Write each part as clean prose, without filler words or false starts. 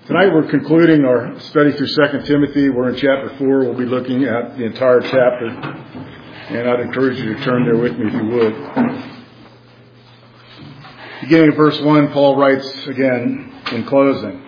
Tonight we're concluding our study through 2 Timothy. We're in chapter 4. We'll be looking at the entire chapter. And I'd encourage you to turn there with me if you would. Beginning at verse 1, Paul writes again in closing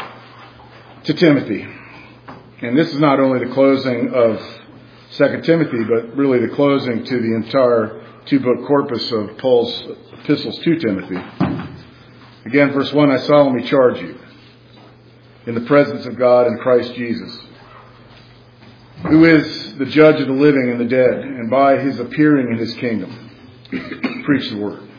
to Timothy. And this is not only the closing of 2 Timothy, but really the closing to the entire two-book corpus of Paul's epistles to Timothy. Again, verse 1, I solemnly charge you, in the presence of God and Christ Jesus, who is the judge of the living and the dead, and by his appearing in his kingdom, preach the word.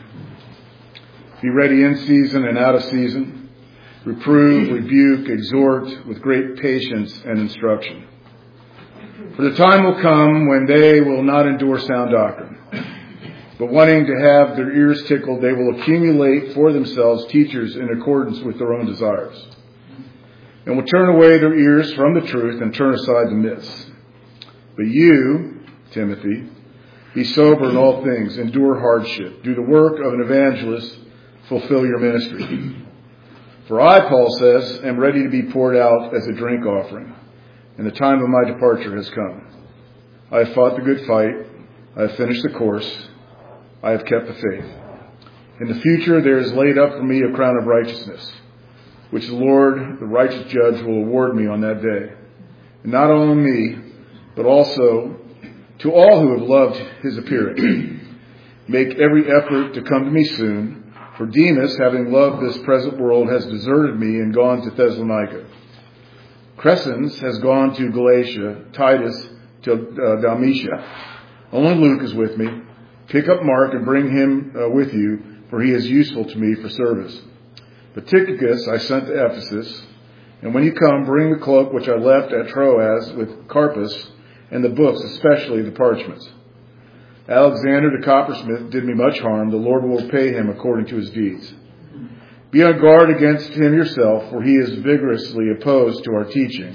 Be ready in season and out of season. Reprove, rebuke, exhort with great patience and instruction. For the time will come when they will not endure sound doctrine, but wanting to have their ears tickled, they will accumulate for themselves teachers in accordance with their own desires, and will turn away their ears from the truth and turn aside to myths. But you, Timothy, be sober in all things, endure hardship, do the work of an evangelist, fulfill your ministry. For I, Paul says, am ready to be poured out as a drink offering, and the time of my departure has come. I have fought the good fight, I have finished the course, I have kept the faith. In the future there is laid up for me a crown of righteousness, which the Lord, the righteous judge, will award me on that day. And not only me, but also to all who have loved his appearing. Make every effort to come to me soon, for Demas, having loved this present world, has deserted me and gone to Thessalonica. Crescens has gone to Galatia, Titus to Dalmatia. Only Luke is with me. Pick up Mark and bring him with you, for he is useful to me for service. But Tychicus I sent to Ephesus, and when you come, bring the cloak which I left at Troas with Carpus, and the books, especially the parchments. Alexander the coppersmith did me much harm. The Lord will repay him according to his deeds. Be on guard against him yourself, for he is vigorously opposed to our teaching.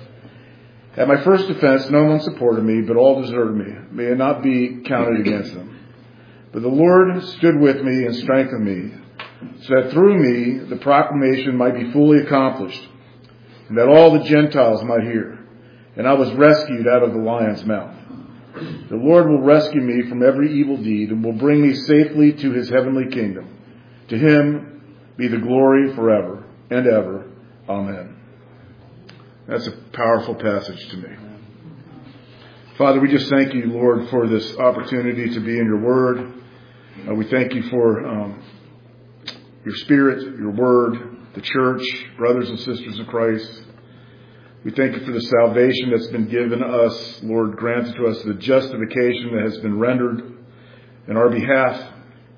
At my first offense, no one supported me, but all deserted me. May it not be counted against them. But the Lord stood with me and strengthened me, so that through me the proclamation might be fully accomplished, and that all the Gentiles might hear. And I was rescued out of the lion's mouth. The Lord will rescue me from every evil deed, and will bring me safely to his heavenly kingdom. To him be the glory forever and ever. Amen. That's a powerful passage to me. Father, we just thank you, Lord, for this opportunity to be in your word. We thank you for your Spirit, your Word, the church, brothers and sisters in Christ. We thank you for the salvation that's been given us, Lord, granted to us, the justification that has been rendered in our behalf,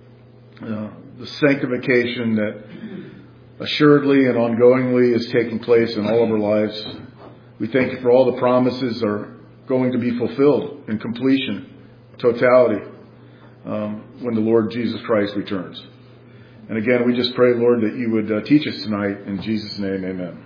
the sanctification that assuredly and ongoingly is taking place in all of our lives. We thank you for all the promises are going to be fulfilled in completion, totality, when the Lord Jesus Christ returns. And again, we just pray, Lord, that you would teach us tonight. In Jesus' name, amen.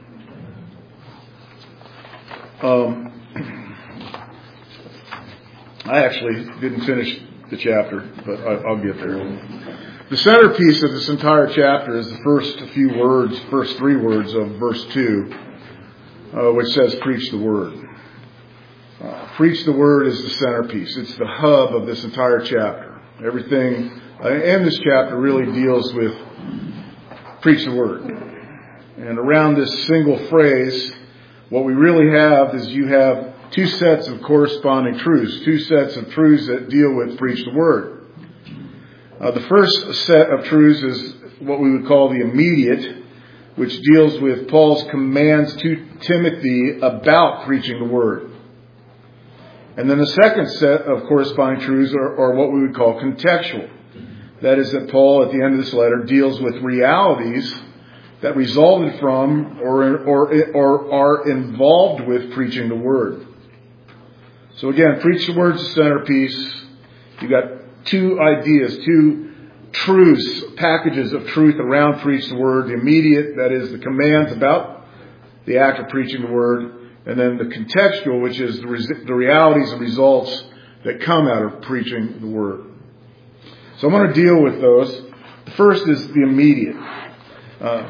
I actually didn't finish the chapter, but I'll get there. The centerpiece of this entire chapter is the first three words of verse 2, which says, preach the word. Preach the word is the centerpiece. It's the hub of this entire chapter. Everything in this chapter really deals with preach the word. And around this single phrase, what we really have is you have two sets of corresponding truths, two sets of truths that deal with preach the word. The first set of truths is what we would call the immediate, which deals with Paul's commands to Timothy about preaching the word. And then the second set of corresponding truths are what we would call contextual. That is that Paul, at the end of this letter, deals with realities that resulted from or are involved with preaching the word. So again, preach the word is the centerpiece. You've got two ideas, two truths, packages of truth around preach the word. The immediate, that is the commands about the act of preaching the word. And then the contextual, which is the realities and results that come out of preaching the word. So I'm going to deal with those. The first is the immediate.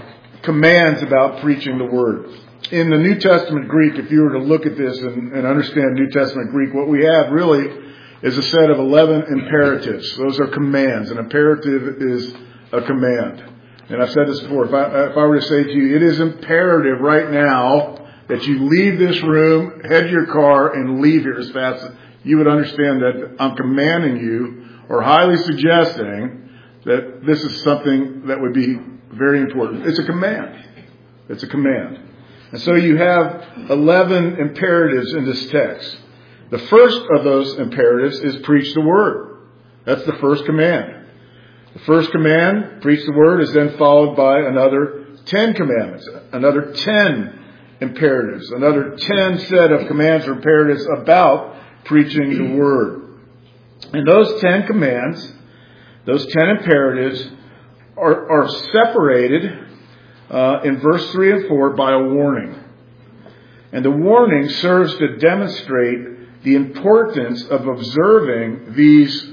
commands about preaching the Word. In the New Testament Greek, if you were to look at this and understand New Testament Greek, what we have really is a set of 11 imperatives. Those are commands. An imperative is a command. And I've said this before. If I were to say to you, it is imperative right now that you leave this room, head to your car, and leave here as fast as you would understand that I'm commanding you or highly suggesting that this is something that would be very important. It's a command. It's a command. And so you have 11 imperatives in this text. The first of those imperatives is preach the Word. That's the first command. The first command, preach the Word, is then followed by another 10 commandments, another 10 imperatives, another 10 set of commands or imperatives about preaching the Word. And those 10 commands, those 10 imperatives are separated in verse 3 and 4 by a warning. And the warning serves to demonstrate the importance of observing these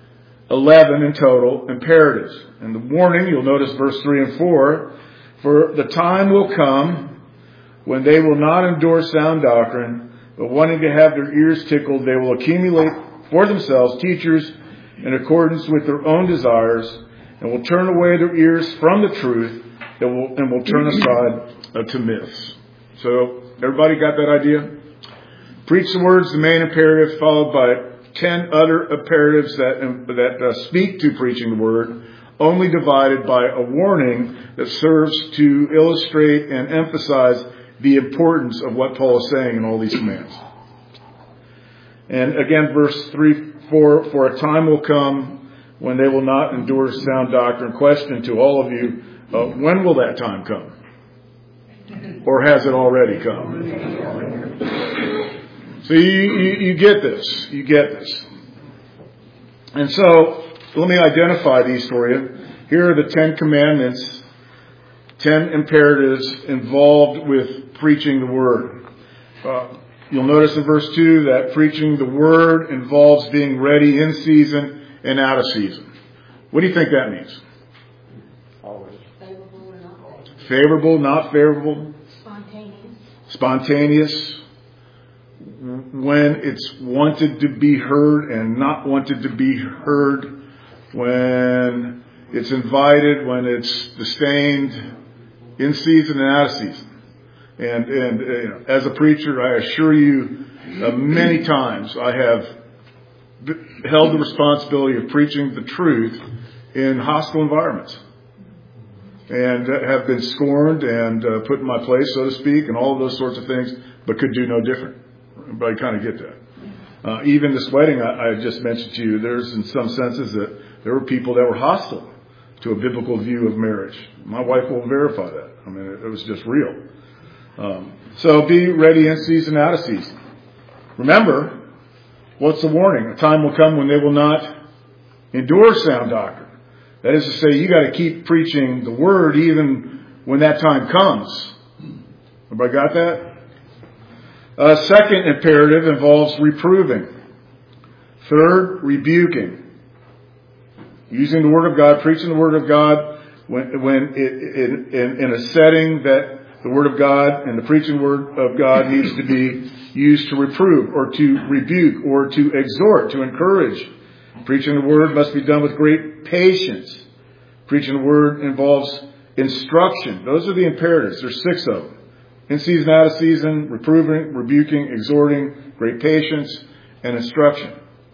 11 in total imperatives. And the warning, you'll notice verse 3 and 4, for the time will come when they will not endure sound doctrine, but wanting to have their ears tickled, they will accumulate for themselves teachers in accordance with their own desires, and will turn away their ears from the truth, and will turn aside to myths. So, everybody got that idea? Preach the Word is the main imperative, followed by 10 other imperatives that speak to preaching the Word, only divided by a warning that serves to illustrate and emphasize the importance of what Paul is saying in all these commands. And again, verse 3, 4, for a time will come when they will not endure sound doctrine. Question to all of you, when will that time come? Or has it already come? So you get this. You get this. And so, let me identify these for you. Here are the 10 commandments, 10 imperatives involved with preaching the Word. You'll notice in verse 2 that preaching the Word involves being ready in season and out of season. What do you think that means? Always. Favorable or not? Favorable, not favorable? Spontaneous. When it's wanted to be heard and not wanted to be heard. When it's invited, when it's sustained, in season and out of season. And you know, as a preacher, I assure you, many times I have held the responsibility of preaching the truth in hostile environments, and have been scorned and put in my place, so to speak, and all of those sorts of things, but could do no different. But I kind of get that. Even this wedding I just mentioned to you, there's in some senses that there were people that were hostile to a biblical view of marriage. My wife will verify that. I mean, it was just real. So be ready in season, out of season. Remember, what's the warning? A time will come when they will not endure sound doctrine. That is to say, you got to keep preaching the Word even when that time comes. Everybody got that? Second imperative involves reproving. Third, rebuking. Using the Word of God, preaching the Word of God when in a setting that the Word of God and the preaching Word of God needs to be used to reprove or to rebuke or to exhort, to encourage. Preaching the Word must be done with great patience. Preaching the Word involves instruction. Those are the imperatives. There's 6 of them. In season, out of season, reproving, rebuking, exhorting, great patience, and instruction.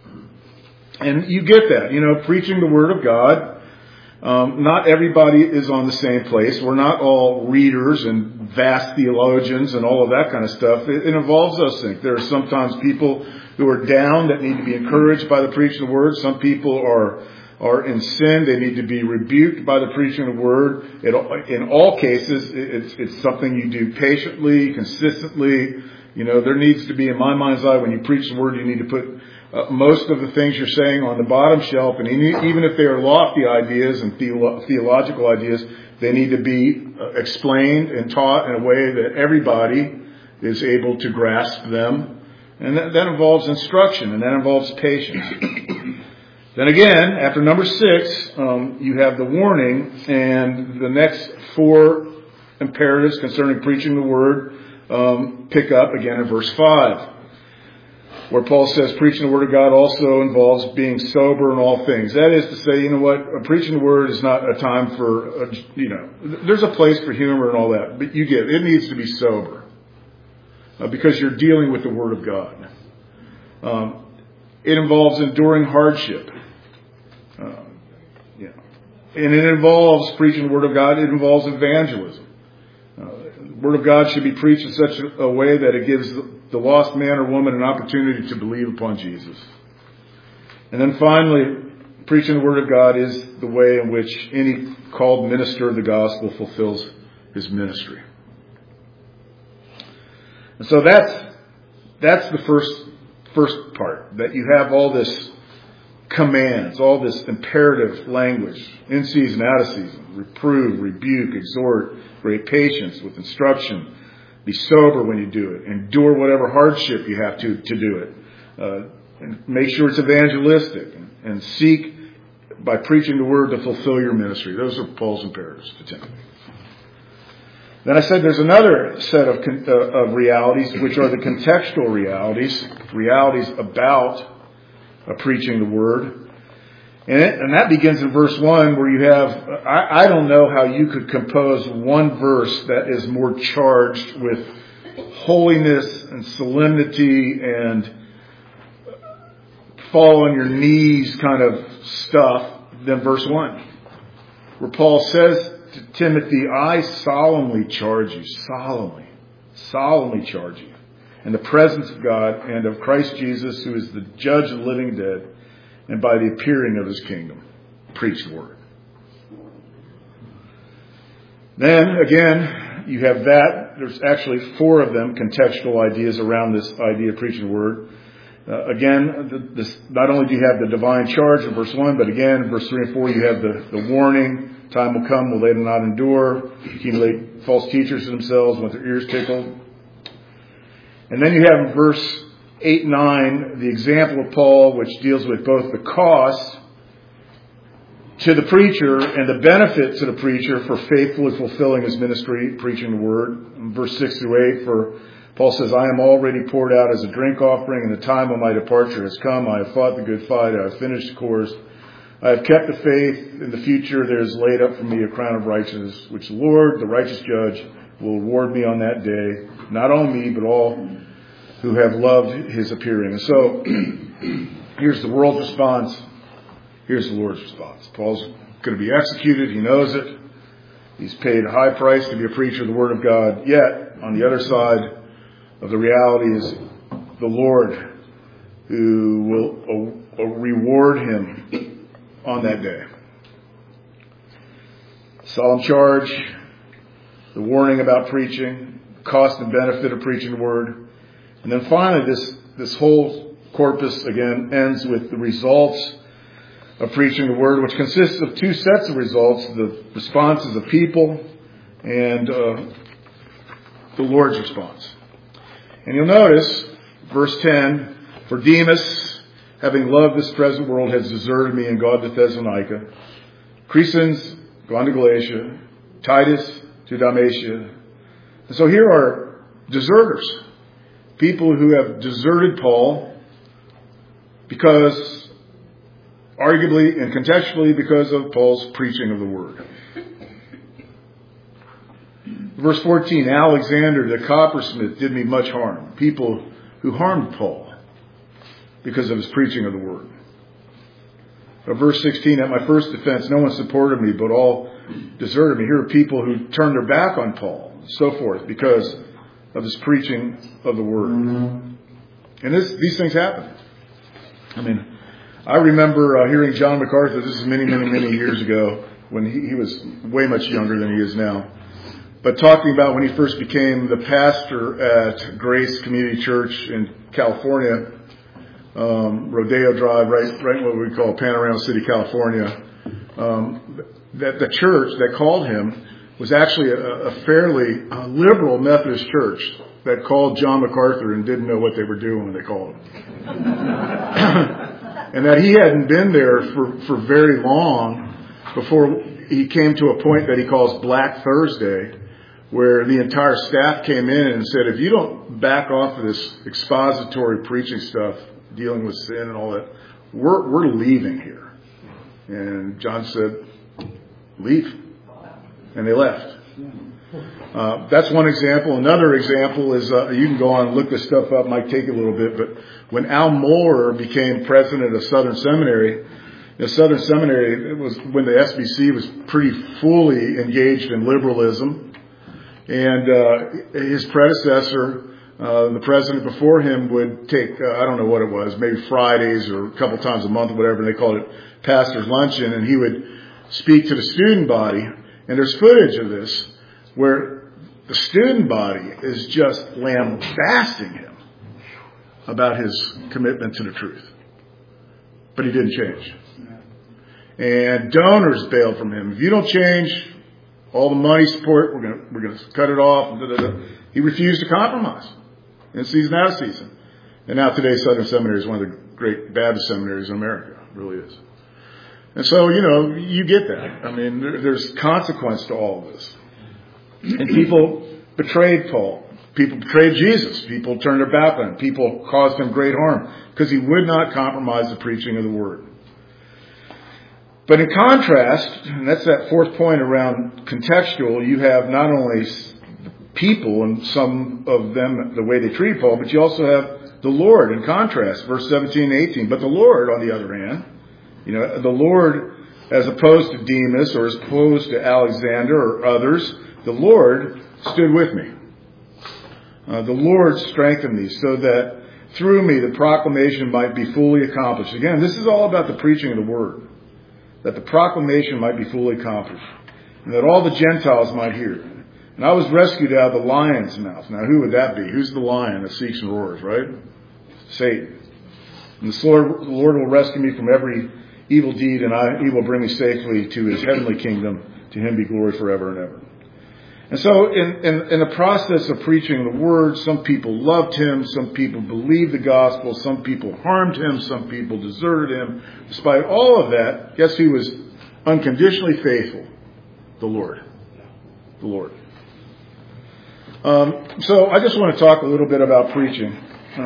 And you get that. You know, preaching the Word of God. Not everybody is on the same place. We're not all readers and vast theologians and all of that kind of stuff. It involves those things. There are sometimes people who are down that need to be encouraged by the preaching of the Word. Some people are in sin. They need to be rebuked by the preaching of the Word. In all cases, it's something you do patiently, consistently. You know, there needs to be, in my mind's eye, when you preach the Word, you need to put most of the things you're saying on the bottom shelf, and even if they are lofty ideas and theological ideas, they need to be explained and taught in a way that everybody is able to grasp them. And that involves instruction, and that involves patience. Then again, after number 6, you have the warning, and the next 4 imperatives concerning preaching the word pick up again in verse 5, where Paul says preaching the word of God also involves being sober in all things. That is to say, preaching the word is not a time for, there's a place for humor and all that, but you get it. It needs to be sober because you're dealing with the word of God. It involves enduring hardship. And it involves preaching the word of God. It involves evangelism. The word of God should be preached in such a way that it gives the lost man or woman an opportunity to believe upon Jesus. And then finally, preaching the word of God is the way in which any called minister of the gospel fulfills his ministry. And so that's the first part, that you have all this commands, all this imperative language, in season, out of season, reprove, rebuke, exhort, great patience with instruction, be sober when you do it, endure whatever hardship you have to do it, and make sure it's evangelistic, and seek by preaching the word to fulfill your ministry. Those are Paul's imperatives to Timothy. Then I said there's another set of realities, which are the contextual realities about preaching the word. And that begins in verse 1, where you have, I don't know how you could compose one verse that is more charged with holiness and solemnity and fall on your knees kind of stuff than verse 1, where Paul says to Timothy, I solemnly charge you, solemnly charge you, in the presence of God and of Christ Jesus, who is the judge of the living dead, and by the appearing of his kingdom, preach the word. Then, again, you have that. There's actually 4 of them, contextual ideas around this idea of preaching the word. Not only do you have the divine charge in verse 1, but again, in verse 3 and 4, you have the warning. Time will come, will they not endure, accumulate false teachers to themselves, want their ears tickled. And then you have in verse 8 and 9, the example of Paul, which deals with both the cost to the preacher and the benefit to the preacher for faithfully fulfilling his ministry, preaching the word. In verse 6 through 8, for Paul says, I am already poured out as a drink offering, and the time of my departure has come. I have fought the good fight. I have finished the course. I have kept the faith. In the future there is laid up for me a crown of righteousness, which the Lord, the righteous judge, will award me on that day. Not only me, but all who have loved his appearing. And so, here's the world's response. Here's the Lord's response. Paul's going to be executed. He knows it. He's paid a high price to be a preacher of the Word of God. Yet, on the other side of the reality is the Lord, who will reward him on that day. Solemn charge, the warning about preaching, cost and benefit of preaching the Word. And then finally, this whole corpus again ends with the results of preaching the Word, which consists of 2 sets of results: the responses of people and the Lord's response. And you'll notice, verse 10, for Demas, having loved this present world, has deserted me and gone to Thessalonica. Crescens, gone to Galatia. Titus, to Dalmatia. And so here are deserters. People who have deserted Paul because, arguably and contextually, because of Paul's preaching of the Word. Verse 14, Alexander the coppersmith did me much harm. People who harmed Paul because of his preaching of the Word. But verse 16, at my first defense, no one supported me, but all deserted me. Here are people who turned their back on Paul, and so forth, because of his preaching of the Word. And these things happen. I mean, I remember hearing John MacArthur, this is many, many, many years ago, when he was way much younger than he is now, but talking about when he first became the pastor at Grace Community Church in California, Rodeo Drive, right in what we call Panorama City, California, that the church that called him was actually a fairly liberal Methodist church that called John MacArthur and didn't know what they were doing when they called him. And that he hadn't been there for very long before he came to a point that he calls Black Thursday, where the entire staff came in and said, if you don't back off of this expository preaching stuff, dealing with sin and all that, we're leaving here. And John said, leave. And they left. That's one example. Another example is, you can go on and look this stuff up, might take a little bit, but when Al Mohler became president of Southern Seminary, Southern Seminary, it was when the SBC was pretty fully engaged in liberalism. And his predecessor, the president before him, would take, I don't know what it was, maybe Fridays or a couple times a month or whatever, and they called it pastor's luncheon, and he would speak to the student body. And there's footage of this where the student body is just lambasting him about his commitment to the truth. But he didn't change. And donors bailed from him. If you don't change, all the money support, we're gonna cut it off. He refused to compromise in season out of season. And now today, Southern Seminary is one of the great Baptist seminaries in America. It really is. And so, you get that. I mean, there's consequence to all of this. And people betrayed Paul. People betrayed Jesus. People turned their back on him. People caused him great harm because he would not compromise the preaching of the word. But in contrast, and that's that fourth point around contextual, you have not only people and some of them, the way they treat Paul, but you also have the Lord in contrast, verse 17 and 18. But the Lord, on the other hand, the Lord, as opposed to Demas or as opposed to Alexander or others, the Lord stood with me. The Lord strengthened me so that through me the proclamation might be fully accomplished. Again, this is all about the preaching of the word. That the proclamation might be fully accomplished. And that all the Gentiles might hear. And I was rescued out of the lion's mouth. Now, who would that be? Who's the lion that seeks and roars, right? Satan. And the Lord will rescue me from every evil deed, and he will bring me safely to his heavenly kingdom. To him be glory forever and ever. And so in the process of preaching the word, some people loved him, some people believed the gospel, some people harmed him, some people deserted him. Despite all of that, guess who was unconditionally faithful? The Lord. The Lord. So I just want to talk a little bit about preaching.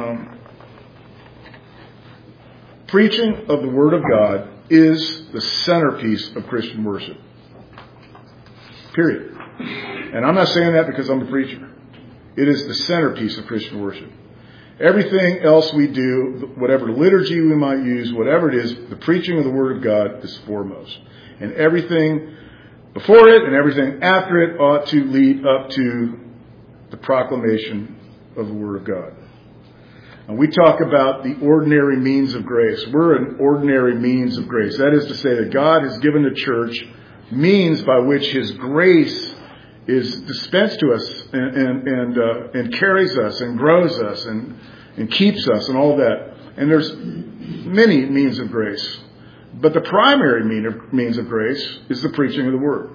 Preaching of the Word of God is the centerpiece of Christian worship. Period. And I'm not saying that because I'm a preacher. It is the centerpiece of Christian worship. Everything else we do, whatever liturgy we might use, whatever it is, the preaching of the Word of God is foremost. And everything before it and everything after it ought to lead up to the proclamation of the Word of God. And we talk about the ordinary means of grace. We're an ordinary means of grace. That is to say that God has given the church means by which His grace is dispensed to us and carries us and grows us and keeps us and all that. And there's many means of grace. But the primary means of grace is the preaching of the Word.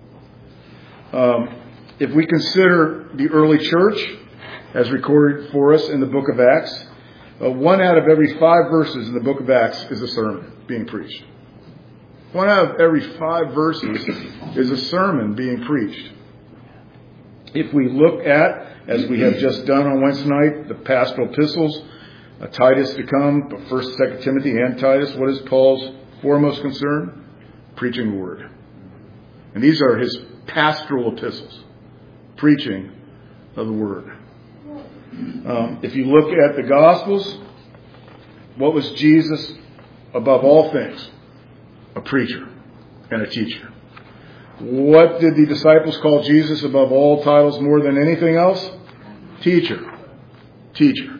If we consider the early church, as recorded for us in the book of Acts, 1 out of every 5 verses in the book of Acts is a sermon being preached. 1 out of every 5 verses is a sermon being preached. If we look at, as we have just done on Wednesday night, the pastoral epistles, Titus to come, but 1st, 2nd Timothy and Titus, what is Paul's foremost concern? Preaching the Word. And these are his pastoral epistles. Preaching of the Word. If you look at the Gospels, what was Jesus above all things? A preacher and a teacher. What did the disciples call Jesus above all titles more than anything else? Teacher. Teacher.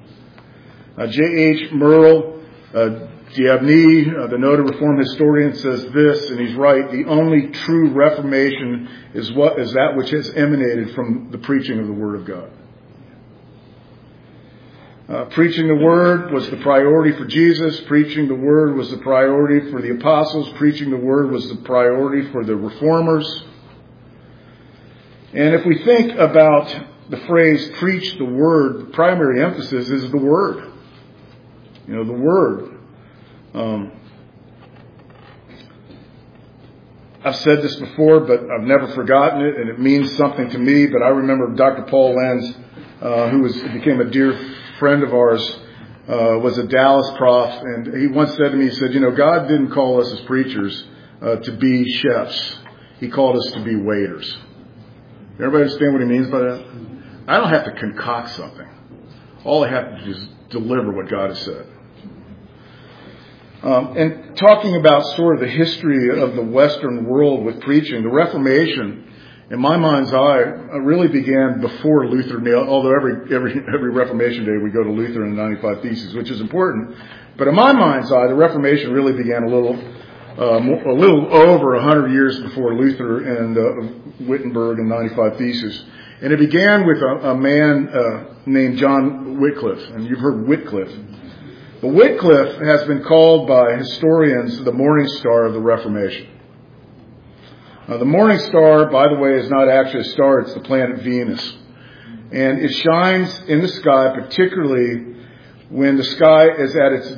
J.H. Merle Diabny, the noted Reformed historian, says this, and he's right: the only true Reformation is that which has emanated from the preaching of the Word of God. Preaching the Word was the priority for Jesus. Preaching the Word was the priority for the apostles. Preaching the Word was the priority for the reformers. And if we think about the phrase preach the Word, the primary emphasis is the Word. You know, the Word. I've said this before, but I've never forgotten it, and it means something to me. But I remember Dr. Paul Lenz, who became a dear friend of ours, was a Dallas prof, and he once said to me, he said, God didn't call us as preachers to be chefs. He called us to be waiters. Everybody understand what he means by that? I don't have to concoct something. All I have to do is deliver what God has said. And talking about sort of the history of the Western world with preaching, the Reformation, in my mind's eye, really began before Luther. Although every Reformation Day we go to Luther and the 95 Theses, which is important. But in my mind's eye, the Reformation really began a little over 100 years before Luther and Wittenberg and 95 Theses. And it began with a man named John Wycliffe, and you've heard Wycliffe. But Wycliffe has been called by historians the morning star of the Reformation. Now, the morning star, by the way, is not actually a star, it's the planet Venus. And it shines in the sky, particularly when the sky is at its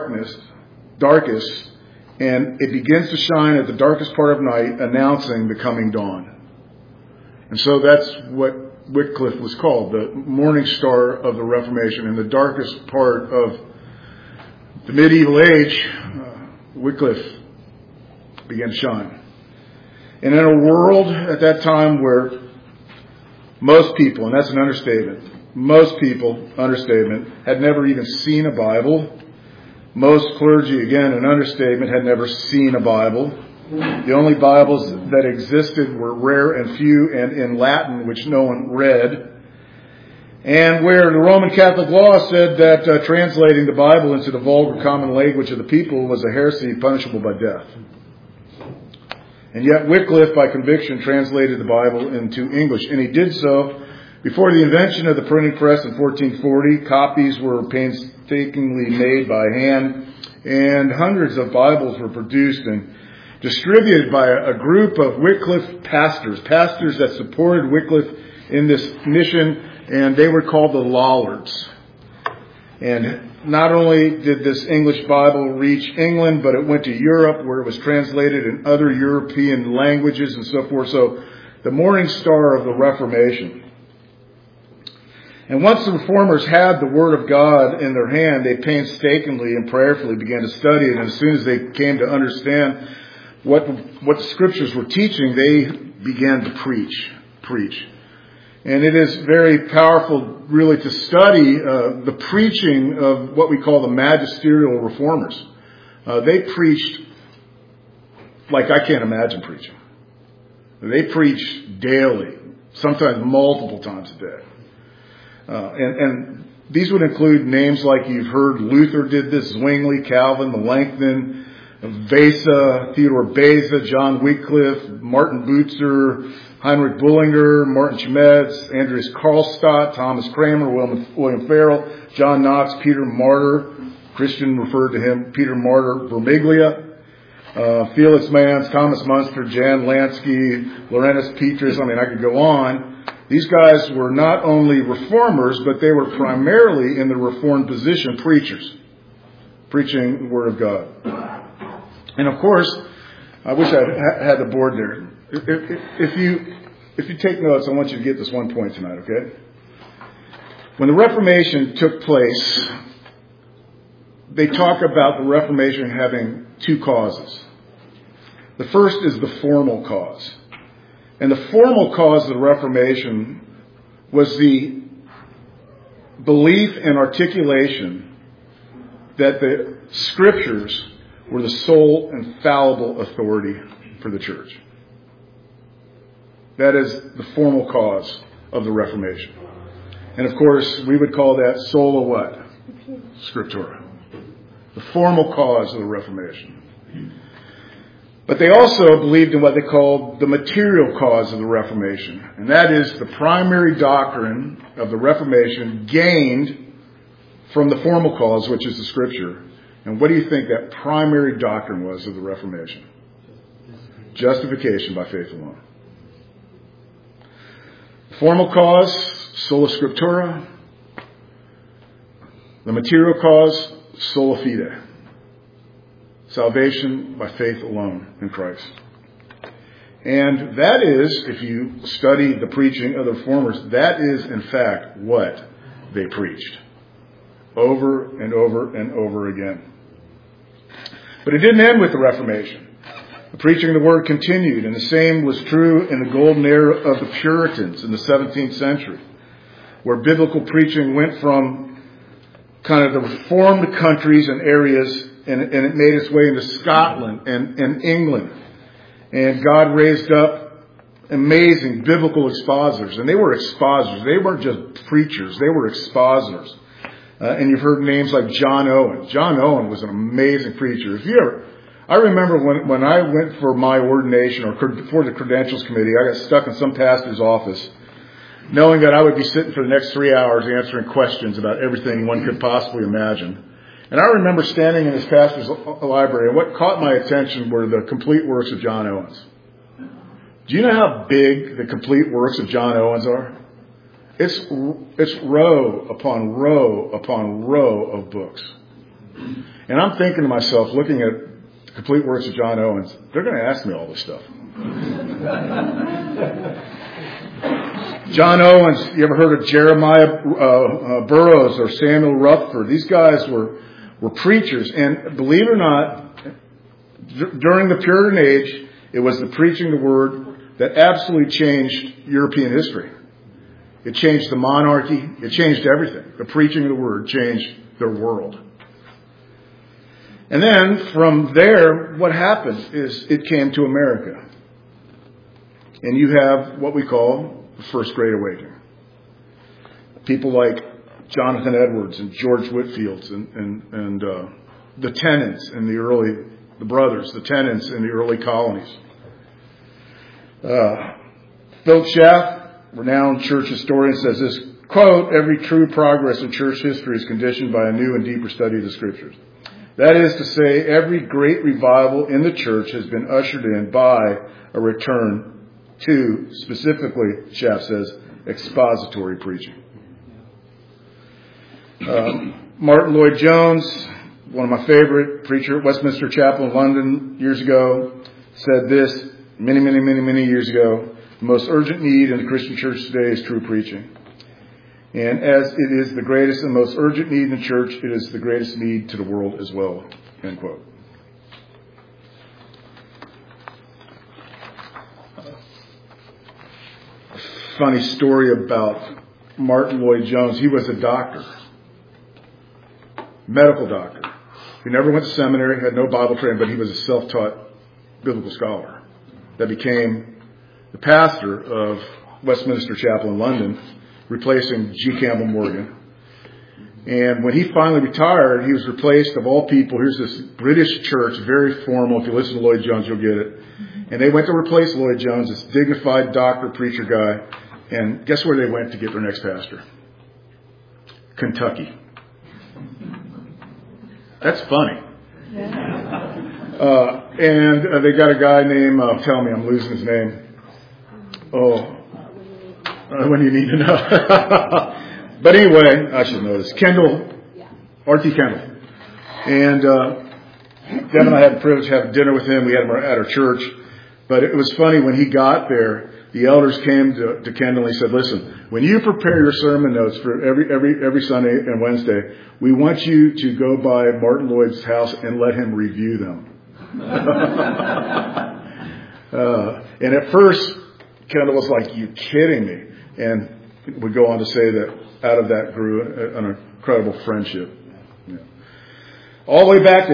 darkest, and it begins to shine at the darkest part of night, announcing the coming dawn. And so that's what Wycliffe was called, the morning star of the Reformation. In the darkest part of the medieval age, Wycliffe began to shine. And in a world at that time where most people, and that's an understatement, most people, understatement, had never even seen a Bible. Most clergy, again, an understatement, had never seen a Bible. The only Bibles that existed were rare and few and in Latin, which no one read. And where the Roman Catholic law said that translating the Bible into the vulgar common language of the people was a heresy punishable by death. And yet Wycliffe, by conviction, translated the Bible into English. And he did so before the invention of the printing press in 1440. Copies were painstakingly made by hand, and hundreds of Bibles were produced and distributed by a group of Wycliffe pastors that supported Wycliffe in this mission, and they were called the Lollards. And not only did this English Bible reach England, but it went to Europe, where it was translated in other European languages and so forth. So the morning star of the Reformation. And once the Reformers had the Word of God in their hand, they painstakingly and prayerfully began to study it. And as soon as they came to understand what the Scriptures were teaching, they began to preach. And it is very powerful, really, to study the preaching of what we call the magisterial reformers. They preached like I can't imagine preaching. They preached daily, sometimes multiple times a day. And these would include names like you've heard. Luther did this, Zwingli, Calvin, Melanchthon, Vasa, Theodore Beza, John Wycliffe, Martin Bucer, Heinrich Bullinger, Martin Schmetz, Andreas Karlstadt, Thomas Cranmer, William Farel, John Knox, Peter Martyr, Christian referred to him, Peter Martyr Vermiglia, Felix Manz, Thomas Munster, Jan Lansky, Laurentus Petrus. I could go on. These guys were not only reformers, but they were primarily in the reformed position preachers, preaching the Word of God. And of course, I wish I had the board there. If you take notes, I want you to get this one point tonight, okay? When the Reformation took place, they talk about the Reformation having two causes. The first is the formal cause. And the formal cause of the Reformation was the belief and articulation that the Scriptures were the sole infallible authority for the church. That is the formal cause of the Reformation. And of course, we would call that sola what? Scriptura. The formal cause of the Reformation. But they also believed in what they called the material cause of the Reformation. And that is the primary doctrine of the Reformation gained from the formal cause, which is the Scripture. And what do you think that primary doctrine was of the Reformation? Justification by faith alone. Formal cause, sola scriptura. The material cause, sola fide. Salvation by faith alone in Christ. And that is, if you study the preaching of the Reformers, that is in fact what they preached. Over and over and over again. But it didn't end with the Reformation. The preaching of the Word continued, and the same was true in the golden era of the Puritans in the 17th century, where biblical preaching went from kind of the Reformed countries and areas, and it made its way into Scotland and England. And God raised up amazing biblical expositors, and they were expositors. They weren't just preachers, they were expositors. And you've heard names like John Owen. John Owen was an amazing preacher. I remember when I went for my ordination or for the credentials committee, I got stuck in some pastor's office, knowing that I would be sitting for the next 3 hours answering questions about everything one could possibly imagine. And I remember standing in this pastor's library, and what caught my attention were the complete works of John Owens. Do you know how big the complete works of John Owens are? It's row upon row upon row of books. And I'm thinking to myself, looking at the complete works of John Owens, they're going to ask me all this stuff. John Owens, you ever heard of Jeremiah Burroughs or Samuel Rutherford? These guys were preachers. And believe it or not, during the Puritan age, it was the preaching of the Word that absolutely changed European history. It changed the monarchy. It changed everything. The preaching of the Word changed their world. And then from there, what happened is it came to America. And you have what we call the First Great Awakening. People like Jonathan Edwards and George Whitefield and the Tennants and the brothers, the Tennants in the early colonies. Philip Schaff, renowned church historian, says this, quote, "Every true progress in church history is conditioned by a new and deeper study of the Scriptures. That is to say, every great revival in the church has been ushered in by a return to," specifically, Schaff says, "expository preaching." Martin Lloyd-Jones, one of my favorite preacher at Westminster Chapel in London years ago, said this many years ago: "The most urgent need in the Christian church today is true preaching. And as it is the greatest and most urgent need in the church, it is the greatest need to the world as well." End quote. Funny story about Martin Lloyd-Jones. He was a doctor, medical doctor. He never went to seminary, had no Bible training, but he was a self-taught biblical scholar that became the pastor of Westminster Chapel in London, replacing G. Campbell Morgan. And when he finally retired, he was replaced, of all people, here's this British church, very formal. If you listen to Lloyd-Jones, you'll get it. And they went to replace Lloyd-Jones, this dignified doctor, preacher guy. And guess where they went to get their next pastor? Kentucky. That's funny. And they got a guy named, tell me, I'm losing his name. When you need to know. But anyway, I should know this. R.T. Kendall. And Deb and I had the privilege of having dinner with him. We had him at our church. But it was funny, when he got there, the elders came to Kendall and he said, "Listen, when you prepare your sermon notes for every Sunday and Wednesday, we want you to go by Martin Lloyd's house and let him review them." And at first, Kendall was like, "You kidding me?" And we go on to say that out of that grew an incredible friendship. Yeah. All the way back to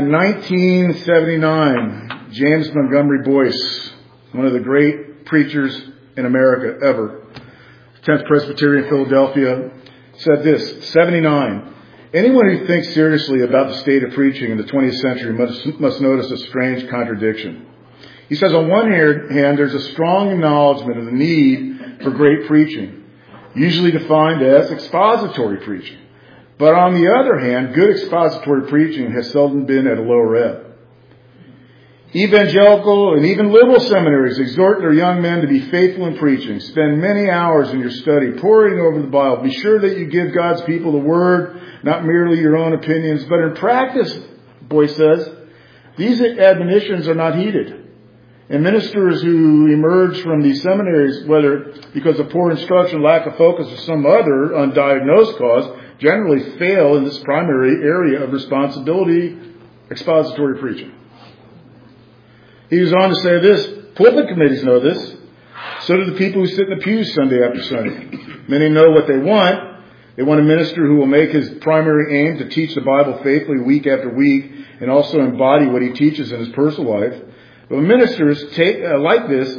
1979, James Montgomery Boyce, one of the great preachers in America ever, 10th Presbyterian, Philadelphia, said this, 79, "Anyone who thinks seriously about the state of preaching in the 20th century must notice a strange contradiction." He says, on one hand, there's a strong acknowledgement of the need for great preaching, usually defined as expository preaching. But on the other hand, good expository preaching has seldom been at a lower ebb. Evangelical and even liberal seminaries exhort their young men to be faithful in preaching. Spend many hours in your study, poring over the Bible. Be sure that you give God's people the Word, not merely your own opinions. But in practice, Boyce says, these admonitions are not heeded. And ministers who emerge from these seminaries, whether because of poor instruction, lack of focus, or some other undiagnosed cause, generally fail in this primary area of responsibility, expository preaching. He was on to say this: pulpit committees know this. So do the people who sit in the pews Sunday after Sunday. Many know what they want. They want a minister who will make his primary aim to teach the Bible faithfully week after week and also embody what he teaches in his personal life. But ministers like this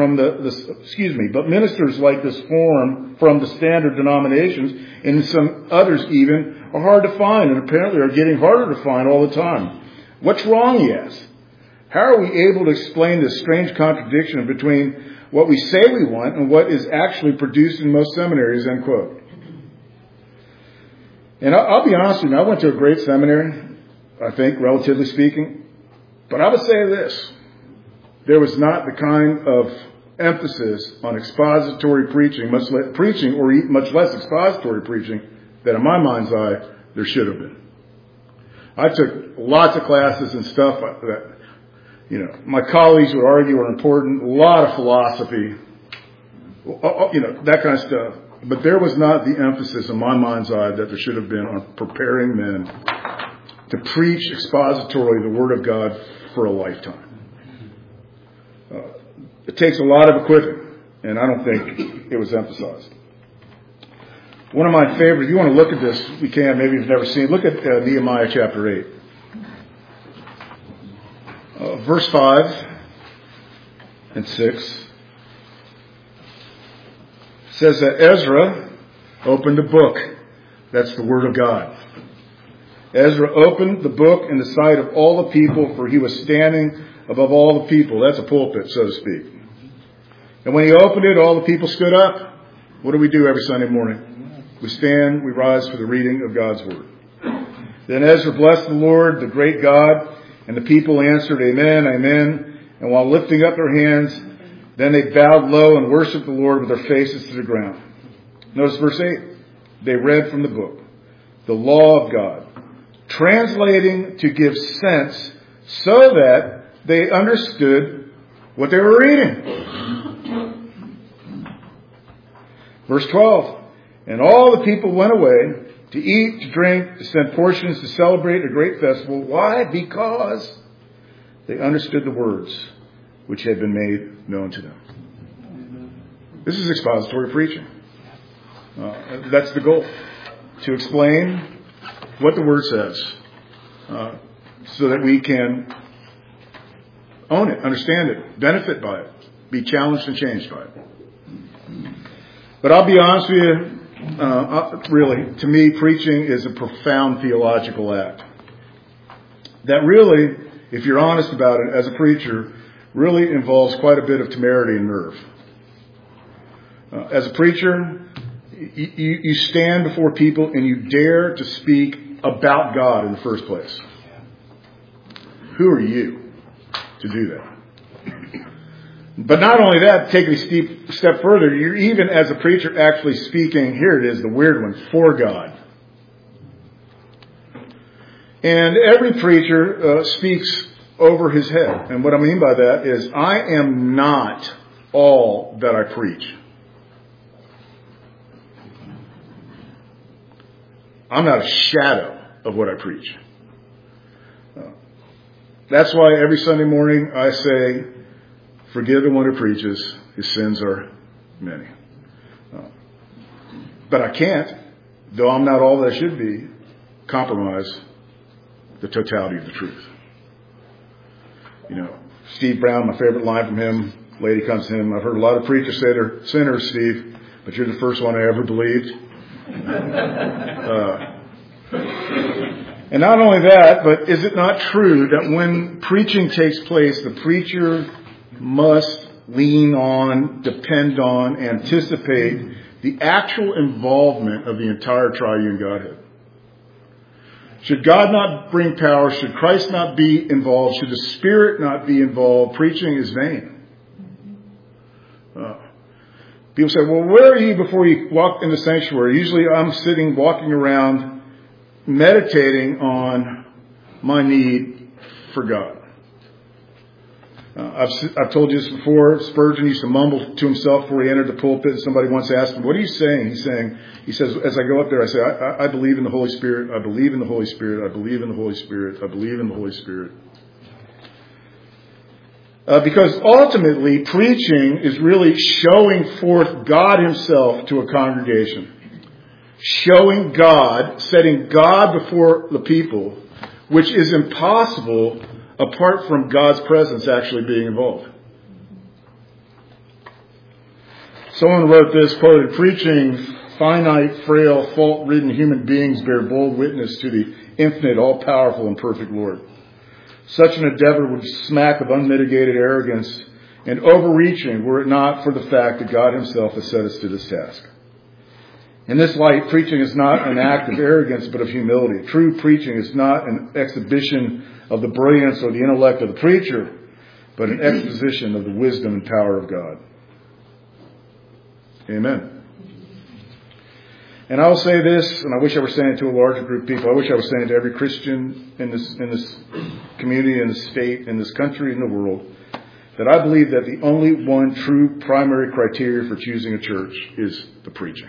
form from the standard denominations, and some others even are hard to find, and apparently are getting harder to find all the time. What's wrong, he asks? How are we able to explain this strange contradiction between what we say we want and what is actually produced in most seminaries, end quote. And I'll be honest with you, I went to a great seminary, I think, relatively speaking. But I would say this: there was not the kind of emphasis on expository preaching, much less expository preaching, that in my mind's eye, there should have been. I took lots of classes and stuff that, my colleagues would argue are important, a lot of philosophy, that kind of stuff. But there was not the emphasis in my mind's eye that there should have been on preparing men to preach expositorily the Word of God for a lifetime. It takes a lot of equipping, and I don't think it was emphasized. One of my favorites, if you want to look at this, we can, maybe you've never seen it. Look at Nehemiah chapter 8. Verse 5 and 6 says that Ezra opened the book. That's the Word of God. Ezra opened the book in the sight of all the people, for he was standing above all the people. That's a pulpit, so to speak. And when he opened it, all the people stood up. What do we do every Sunday morning? We stand, we rise for the reading of God's Word. Then Ezra blessed the Lord, the great God, and the people answered, Amen, Amen. And while lifting up their hands, then they bowed low and worshiped the Lord with their faces to the ground. Notice verse 8. They read from the book, the law of God, translating to give sense so that they understood what they were reading. Verse 12. And all the people went away to eat, to drink, to send portions, to celebrate a great festival. Why? Because they understood the words which had been made known to them. This is expository preaching. That's the goal. To explain what the Word says so that we can own it, understand it, benefit by it, be challenged and changed by it. But I'll be honest with you, really, to me, preaching is a profound theological act. That really, if you're honest about it as a preacher, really involves quite a bit of temerity and nerve. As a preacher, you stand before people and you dare to speak about God in the first place. Who are you to do that? But not only that, take it a step further, you're even as a preacher actually speaking, here it is, the weird one, for God. And every preacher speaks over his head. And what I mean by that is, I am not all that I preach. I'm not a shadow of what I preach. That's why every Sunday morning I say, forgive the one who preaches, his sins are many. But I can't, though I'm not all that I should be, compromise the totality of the truth. Steve Brown, my favorite line from him, lady comes to him, I've heard a lot of preachers say they're sinners, Steve, but you're the first one I ever believed. And not only that, but is it not true that when preaching takes place, the preacher must lean on, depend on, anticipate the actual involvement of the entire triune Godhead? Should God not bring power, should Christ not be involved, should the Spirit not be involved, preaching is vain. People say, well, where are you before you walk in the sanctuary? Usually I'm sitting, walking around, meditating on my need for God. I've told you this before. Spurgeon used to mumble to himself before he entered the pulpit, and somebody once asked him, "What are you saying?" He says, as I go up there, I say, I believe in the Holy Spirit. I believe in the Holy Spirit. I believe in the Holy Spirit. I believe in the Holy Spirit. Because ultimately, preaching is really showing forth God Himself to a congregation. Showing God, setting God before the people, which is impossible apart from God's presence actually being involved. Someone wrote this, quoted, "Preaching, finite, frail, fault-ridden human beings bear bold witness to the infinite, all-powerful, and perfect Lord. Such an endeavor would smack of unmitigated arrogance and overreaching were it not for the fact that God Himself has set us to this task. In this light, preaching is not an act of arrogance, but of humility. True preaching is not an exhibition of the brilliance or the intellect of the preacher, but an exposition of the wisdom and power of God." Amen. And I will say this, and I wish I were saying it to a larger group of people. I wish I was saying it to every Christian in this community, in this state, in this country, in the world, that I believe that the only one true primary criteria for choosing a church is the preaching.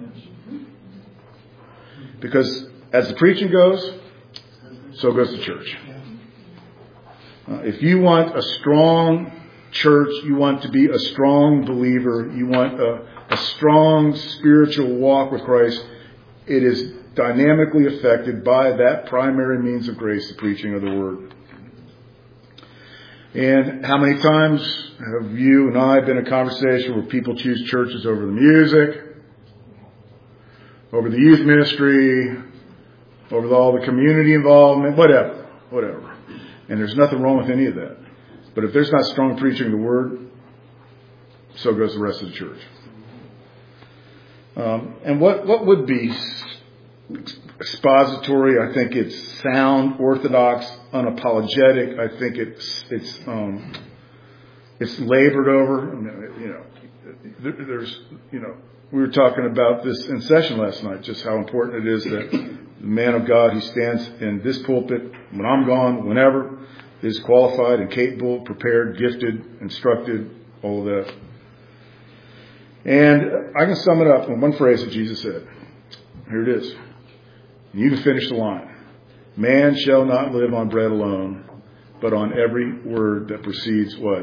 Because as the preaching goes, so goes the church. If you want a strong church, you want to be a strong believer, you want a strong spiritual walk with Christ, it is dynamically affected by that primary means of grace, the preaching of the Word. And how many times have you and I been in a conversation where people choose churches over the music, over the youth ministry, over all the community involvement, whatever. And there's nothing wrong with any of that. But if there's not strong preaching of the Word, so goes the rest of the church. And what would be expository? I think it's sound, orthodox, unapologetic. I think it's labored over. We were talking about this in session last night, just how important it is that the man of God who stands in this pulpit, when I'm gone, whenever, is qualified and capable, prepared, gifted, instructed, all of that. And I can sum it up in one phrase that Jesus said. Here it is. And you can finish the line. Man shall not live on bread alone, but on every word that proceeds what?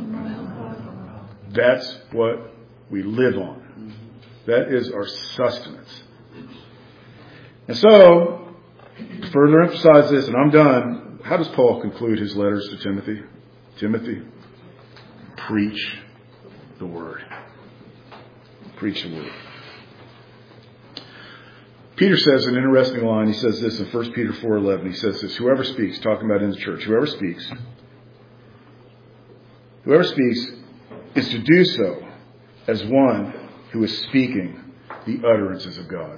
That's what we live on. That is our sustenance. And so, to further emphasize this, and I'm done, how does Paul conclude his letters to Timothy? Timothy, preach the Word. Preach the Word. Peter says an interesting line. He says this in 1 Peter 4:11. He says this, whoever speaks, talking about in the church, whoever speaks is to do so as one who is speaking the utterances of God.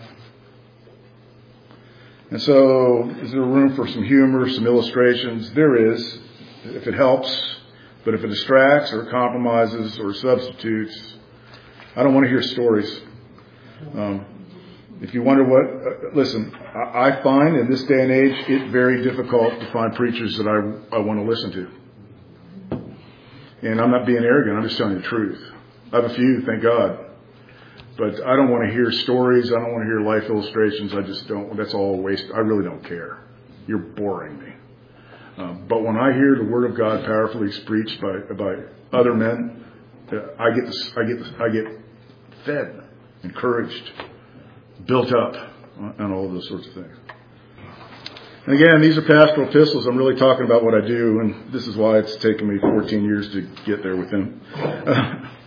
And so, is there room for some humor, some illustrations? There is, if it helps. But if it distracts or compromises or substitutes, I don't want to hear stories. If you wonder listen, I find in this day and age it very difficult to find preachers that I want to listen to. And I'm not being arrogant, I'm just telling you the truth. I have a few, thank God. But I don't want to hear stories. I don't want to hear life illustrations. I just don't. That's all waste. I really don't care. You're boring me. But when I hear the Word of God powerfully preached by other men, I get fed, encouraged, built up, and all of those sorts of things. And again, these are pastoral epistles. I'm really talking about what I do, and this is why it's taken me 14 years to get there with them.